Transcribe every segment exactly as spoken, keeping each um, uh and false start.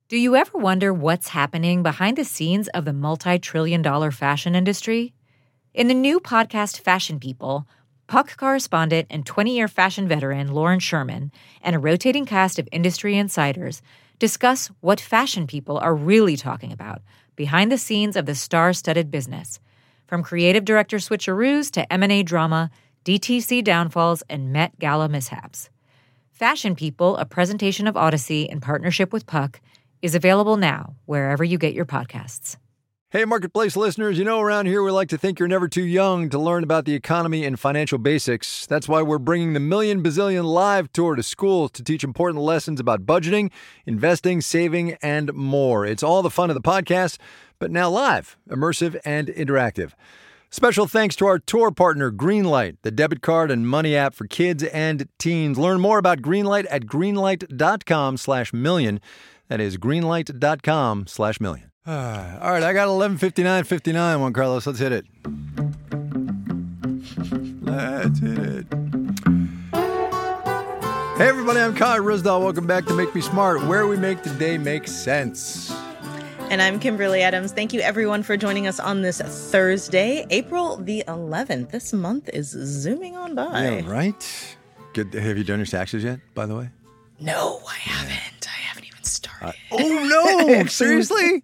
Do you ever wonder what's happening behind the scenes of the multi-trillion dollar fashion industry? In the new podcast Fashion People, Puck correspondent and twenty-year fashion veteran Lauren Sherman and a rotating cast of industry insiders discuss what fashion people are really talking about behind the scenes of the star-studded business, from creative director switcheroos to M and A drama, D T C downfalls, and Met Gala mishaps. Fashion People, a presentation of Odyssey in partnership with Puck, is available now wherever you get your podcasts. Hey, Marketplace listeners, you know around here we like to think you're never too young to learn about the economy and financial basics. That's why we're bringing the Million Bazillion Live Tour to schools to teach important lessons about budgeting, investing, saving, and more. It's all the fun of the podcast, but now live, immersive, and interactive. Special thanks to our tour partner, Greenlight, the debit card and money app for kids and teens. Learn more about Greenlight at greenlight.com slash million. That is greenlight.com slash million. All right, I got eleven fifty-nine fifty-nine, Juan Carlos. Let's hit it. Let's hit it. Hey, everybody, I'm Kai Ryssdal. Welcome back to Make Me Smart, where we make the day make sense. And I'm Kimberly Adams. Thank you, everyone, for joining us on this Thursday, April the eleventh. This month is zooming on by. Yeah, right? Good. Have you done your taxes yet, by the way? No, I haven't. I haven't even started. Uh, oh, no. Seriously?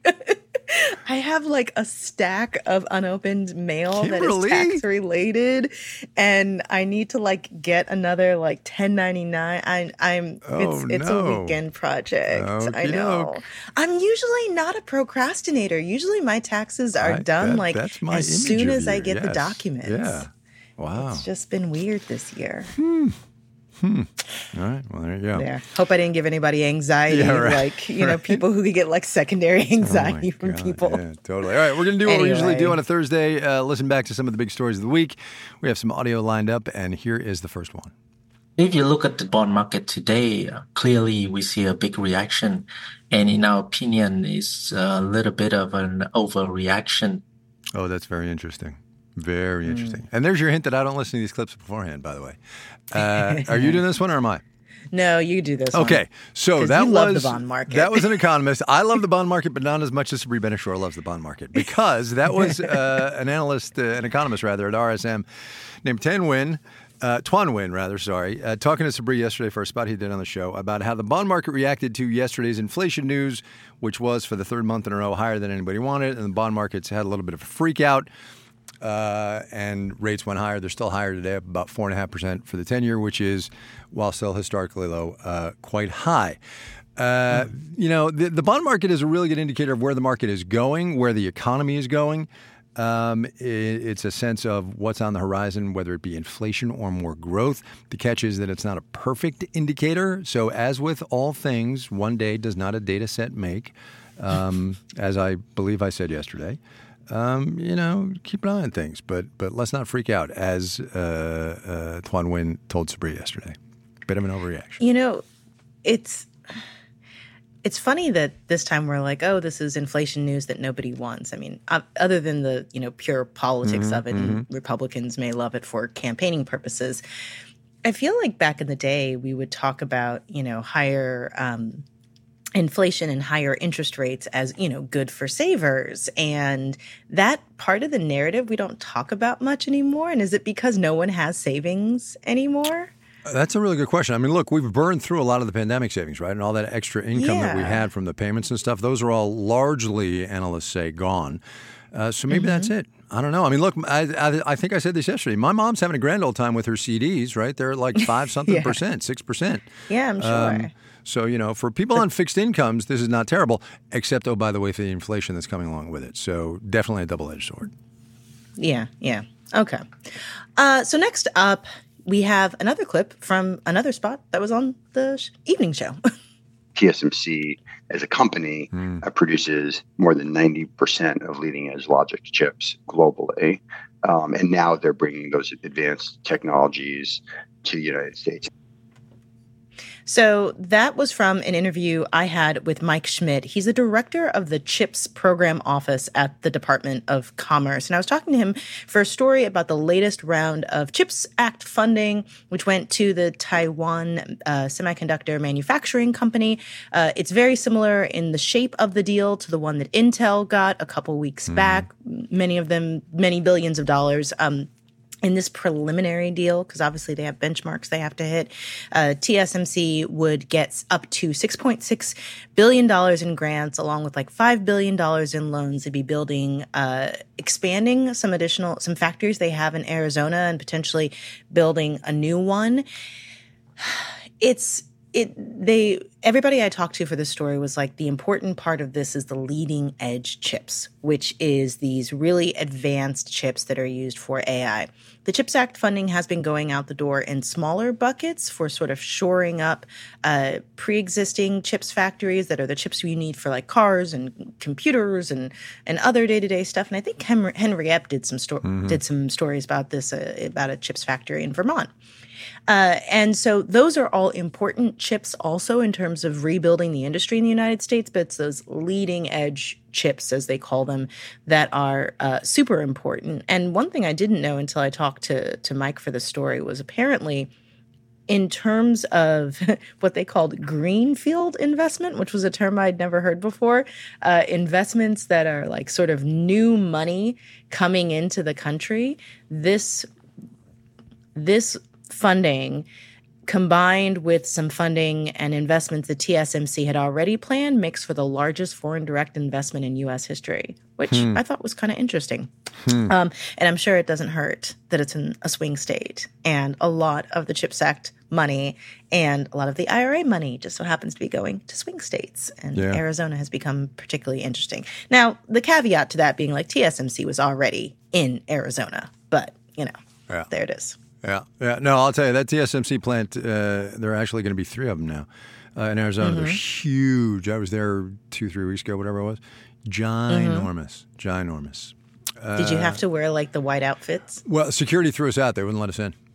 I have like a stack of unopened mail Kimberly? that is tax related, and I need to like get another like ten ninety-nine. I, I'm Oh, it's it's no. a weekend project. I know. Okey-doke. I'm usually not a procrastinator. Usually my taxes are I- done that- like that's my as image soon of as I you, get the yes. documents. Yeah. Wow. It's just been weird this year. All right. Well, there you go. There. Hope I didn't give anybody anxiety, Yeah, right. like, you know, Right. people who could get like secondary Oh, my anxiety from God. people. Yeah, totally. All right, we're going to do what we usually do Anyway. on a Thursday. Uh, listen back to some of the big stories of the week. We have some audio lined up, and here is the first one. If you look at the bond market today, uh, clearly we see a big reaction. And in our opinion, it's a little bit of an overreaction. Oh, that's very interesting. Very interesting. And there's your hint that I don't listen to these clips beforehand, by the way. Uh, are you doing this one or am I? No, you do this one. Okay, so 'Cause that you was love the bond market. That was an economist. I love the bond market, but not as much as Sabri Benishore loves the bond market, because that was uh, an analyst, uh, an economist rather, at R S M named Tan Nguyen, uh, Tuan Nguyen rather, sorry, uh, talking to Sabri yesterday for a spot he did on the show about how the bond market reacted to yesterday's inflation news, which was for the third month in a row higher than anybody wanted, and the bond markets had a little bit of a freak out. Uh, and rates went higher. They're still higher today, up about four point five percent for the ten-year, which is, while still historically low, uh, quite high. Uh, you know, the, the bond market is a really good indicator of where the market is going, where the economy is going. Um, it, it's a sense of what's on the horizon, whether it be inflation or more growth. The catch is that it's not a perfect indicator. So as with all things, one day does not a data set make, um, as I believe I said yesterday. Um, you know, keep an eye on things, but but let's not freak out, as uh, uh, Tuan Nguyen told Sabri yesterday. Bit of an overreaction. You know, it's it's funny that this time we're like, oh, this is inflation news that nobody wants. I mean, uh, other than the, you know, pure politics Mm-hmm, of it, and Republicans may love it for campaigning purposes. I feel like back in the day, we would talk about, you know, higher um, inflation and higher interest rates as, you know, good for savers. And that part of the narrative we don't talk about much anymore. And is it because no one has savings anymore? That's a really good question. I mean, look, we've burned through a lot of the pandemic savings, right? And all that extra income that we Yeah. had from the payments and stuff, those are all largely, analysts say, gone. Uh, so maybe that's it. I don't know. I mean, look, I, I I think I said this yesterday. My mom's having a grand old time with her C Ds, right? They're like five something Yeah. percent, six percent. Yeah, I'm sure. Um, so, you know, for people on fixed incomes, this is not terrible, except, oh, by the way, for the inflation that's coming along with it. So definitely a double-edged sword. Yeah, yeah. Okay. Uh, so next up, we have another clip from another spot that was on the sh- evening show. T S M C as a company uh, produces more than ninety percent of leading edge logic chips globally. Um, and now they're bringing those advanced technologies to the United States. So that was from an interview I had with Mike Schmidt. He's the director of the CHIPS program office at the Department of Commerce. And I was talking to him for a story about the latest round of CHIPS Act funding, which went to the Taiwan uh, Semiconductor Manufacturing Company. Uh, it's very similar in the shape of the deal to the one that Intel got a couple weeks mm. back. Many of them, many billions of dollars. Um, In this preliminary deal, because obviously they have benchmarks they have to hit, uh, T S M C would get up to six point six billion dollars in grants, along with like five billion dollars in loans to be building, uh, expanding some additional, some factories they have in Arizona and potentially building a new one. It's, It they everybody I talked to for this story was like, the important part of this is the leading edge chips, which is these really advanced chips that are used for A I. The CHIPS Act funding has been going out the door in smaller buckets for sort of shoring up uh, pre-existing chips factories that are the chips you need for like cars and computers and and other day-to-day stuff. And I think Henry, Henry Epp did some sto- mm-hmm. did some stories about this uh, about a chips factory in Vermont. Uh, and so those are all important chips also in terms of rebuilding the industry in the United States, but it's those leading edge chips, as they call them, that are uh, super important. And one thing I didn't know until I talked to, to Mike for the story was apparently in terms of what they called greenfield investment, which was a term I'd never heard before, uh, investments that are like sort of new money coming into the country, this this funding combined with some funding and investments that T S M C had already planned makes for the largest foreign direct investment in U S history, which hmm. I thought was kind of interesting. Hmm. Um, and I'm sure it doesn't hurt that it's in a swing state. And a lot of the CHIPS Act money and a lot of the I R A money just so happens to be going to swing states. And yeah. Arizona has become particularly interesting. Now, the caveat to that being like T S M C was already in Arizona, but, you know, yeah. there it is. Yeah, yeah. No, I'll tell you, that T S M C plant, uh, there are actually going to be three of them now uh, in Arizona. Mm-hmm. They're huge. I was there two, three weeks ago, whatever it was. Ginormous. Mm-hmm. Ginormous. Uh, Did you have to wear, like, the white outfits? Well, security threw us out. They wouldn't let us in.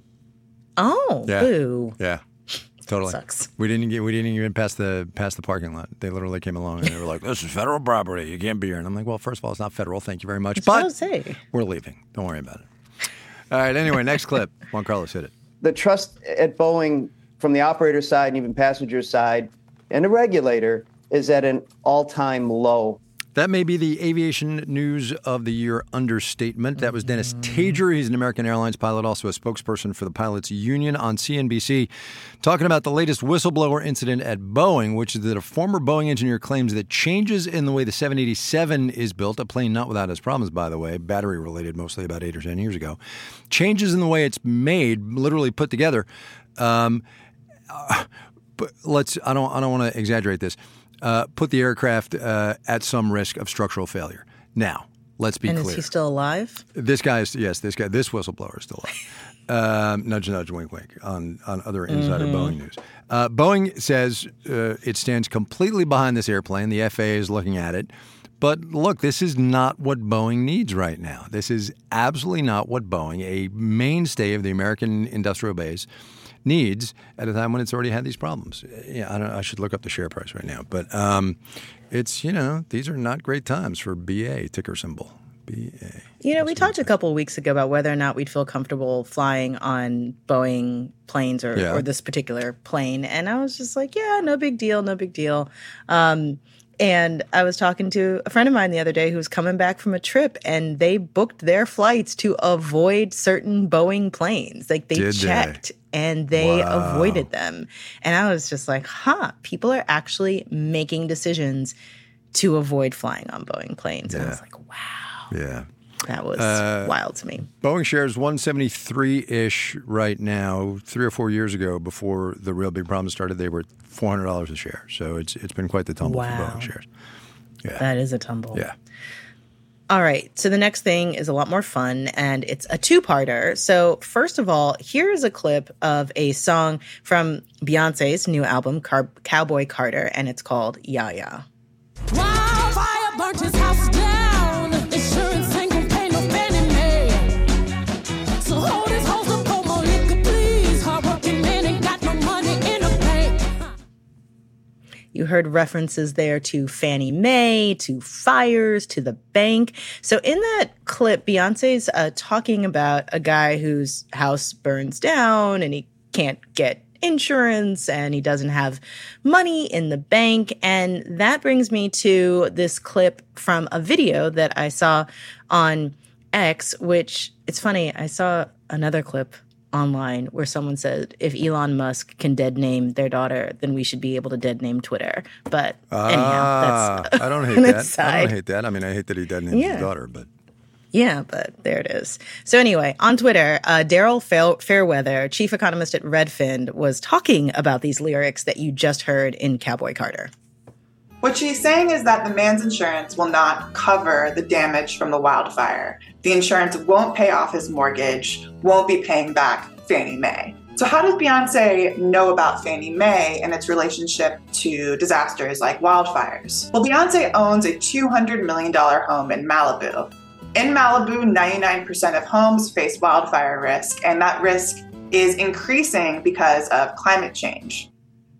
Oh, yeah. boo. Yeah, totally. Sucks. We didn't get. We didn't even pass the past the parking lot. They literally came along and they were like, "This is federal property. You can't be here." And I'm like, "Well, first of all, it's not federal. Thank you very much, That's but what I was saying. We're leaving. Don't worry about it." All right. Anyway, next clip. Juan Carlos, hit it. The trust at Boeing from the operator side and even passenger side and the regulator is at an all-time low. That may be the aviation news of the year understatement. That was Dennis Tager. He's an American Airlines pilot, also a spokesperson for the pilots union on C N B C, talking about the latest whistleblower incident at Boeing, which is that a former Boeing engineer claims that changes in the way the seven eighty-seven is built, a plane not without its problems, by the way, battery related mostly about eight or ten years ago, changes in the way it's made, literally put together. Um, uh, but let's, I don't, I don't want to exaggerate this. Uh, put the aircraft uh, at some risk of structural failure. Now, let's be and clear. And is he still alive? This guy is, yes, this guy, this whistleblower is still alive. um, nudge, nudge, wink, wink on, on other insider mm-hmm. Boeing news. Uh, Boeing says uh, it stands completely behind this airplane. The F A A is looking at it. But look, this is not what Boeing needs right now. This is absolutely not what Boeing, a mainstay of the American industrial base, needs at a time when it's already had these problems. Yeah, I don't. I should look up the share price right now, but um, it's you know these are not great times for B A ticker symbol. B A. You know, we talked a couple of weeks ago about whether or not we'd feel comfortable flying on Boeing planes or, yeah. or this particular plane, and I was just like, yeah, no big deal, no big deal. Um, And I was talking to a friend of mine the other day who was coming back from a trip, and they booked their flights to avoid certain Boeing planes. Like they Did checked they? and they wow. avoided them. And I was just like, huh, people are actually making decisions to avoid flying on Boeing planes. Yeah. And I was like, wow. Yeah. That was uh, wild to me. Boeing shares one seventy-three-ish right now. Three or four years ago, before the real big problem started, they were four hundred dollars a share. So it's it's been quite the tumble wow. for Boeing shares. Yeah. That is a tumble. Yeah. All right. So the next thing is a lot more fun, and it's a two-parter. So first of all, here is a clip of a song from Beyonce's new album, Car- Cowboy Carter, and it's called Ya Ya. Wildfire burnt his house down. Insurance ain't gonna pay no Fannie Mae. So hold his hose up, pour more liquor, please. Hardworking man ain't got no money in the bank. You heard references there to Fannie Mae, to fires, to the bank. So in that clip, Beyonce's uh, talking about a guy whose house burns down and he can't get insurance and he doesn't have money in the bank. And that brings me to this clip from a video that I saw on X, which it's funny. I saw another clip online where someone said, if Elon Musk can dead name their daughter, then we should be able to dead name Twitter. But anyhow, ah, that's I don't hate an that. aside. I don't hate that. I mean, I hate that he dead named Yeah. his daughter, but Yeah, but there it is. So anyway, on Twitter, uh, Daryl Fair- Fairweather, chief economist at Redfin, was talking about these lyrics that you just heard in Cowboy Carter. What she's saying is that the man's insurance will not cover the damage from the wildfire. The insurance won't pay off his mortgage, won't be paying back Fannie Mae. So how does Beyonce know about Fannie Mae and its relationship to disasters like wildfires? Well, Beyonce owns a two hundred million dollars home in Malibu. In Malibu, ninety-nine percent of homes face wildfire risk, and that risk is increasing because of climate change.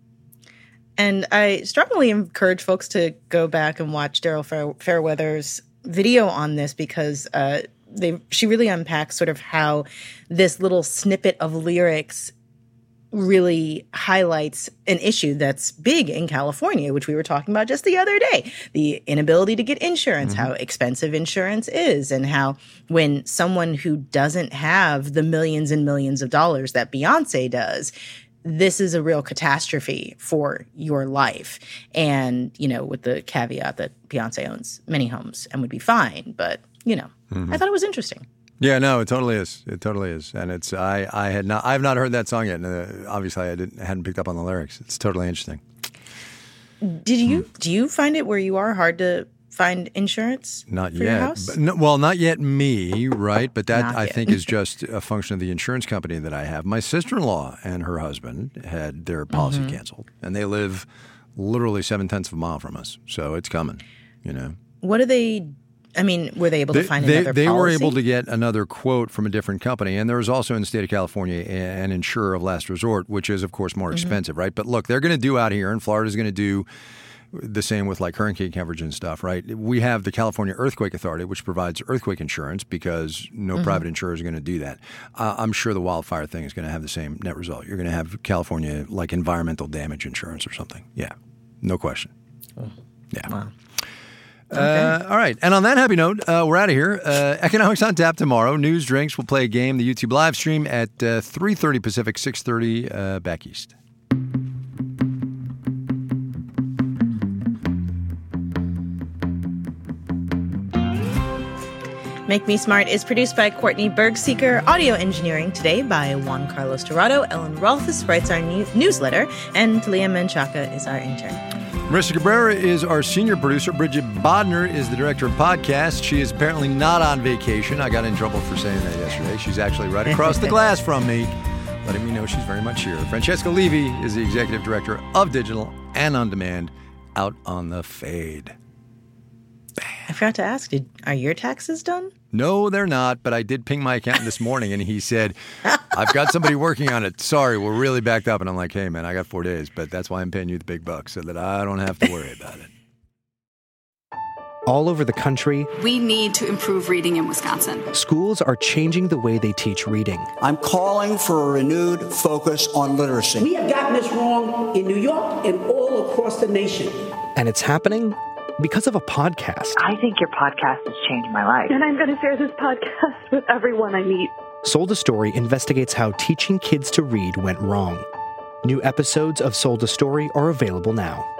And I strongly encourage folks to go back and watch Daryl Fair- Fairweather's video on this because uh, they she really unpacks sort of how this little snippet of lyrics really highlights an issue that's big in California, which we were talking about just the other day. The inability to get insurance, mm-hmm. how expensive insurance is, and how when someone who doesn't have the millions and millions of dollars that Beyonce does, this is a real catastrophe for your life. And, you know, with the caveat that Beyonce owns many homes and would be fine. But, you know, mm-hmm. I thought it was interesting. Yeah, no, it totally is. It totally is. And it's, I, I had not, I've not heard that song yet. And uh, obviously I didn't, hadn't picked up on the lyrics. It's totally interesting. Did you, hmm. do you find it where you are hard to find insurance not for yet. your house? But no, well, not yet me, right? But that, Not I yet. think, is just a function of the insurance company that I have. My sister-in-law and her husband had their policy Mm-hmm. canceled. And they live literally seven-tenths of a mile from us. So it's coming, you know. What do they, I mean, were they able to They, find they, another they policy? were able to get another quote from a different company. And there was also in the state of California an insurer of last resort, which is, of course, more expensive, mm-hmm. right? But look, they're going to do out here, and Florida's going to do the same with like hurricane coverage and stuff, right? We have the California Earthquake Authority, which provides earthquake insurance because no mm-hmm. private insurer is going to do that. Uh, I'm sure the wildfire thing is going to have the same net result. You're going to have California like environmental damage insurance or something. Yeah, no question. Oh. Yeah. Wow. Okay. Uh, all right. And on that happy note, uh, we're out of here. Uh, Economics on Tap tomorrow. News, drinks. We'll play a game, the YouTube live stream at uh, three thirty Pacific, six thirty uh, back east. Make Me Smart is produced by Courtney Bergseeker, audio engineering today by Juan Carlos Dorado. Ellen Rolfes writes our new- newsletter, and Talia Menchaca is our intern. Marissa Cabrera is our senior producer. Bridget Bodner is the director of podcasts. She is apparently not on vacation. I got in trouble for saying that yesterday. She's actually right across the glass from me, letting me know she's very much here. Francesca Levy is the executive director of digital and on demand out on the fade. I forgot to ask, did, are your taxes done? No, they're not, but I did ping my accountant this morning, and he said, I've got somebody working on it. Sorry, we're really backed up. And I'm like, hey, man, I got four days, but that's why I'm paying you the big bucks so that I don't have to worry about it. All over the country, we need to improve reading in Wisconsin. Schools are changing the way they teach reading. I'm calling for a renewed focus on literacy. We have gotten this wrong in New York and all across the nation. And it's happening because of a podcast. I think your podcast has changed my life. And I'm going to share this podcast with everyone I meet. Sold a Story investigates how teaching kids to read went wrong. New episodes of Sold a Story are available now.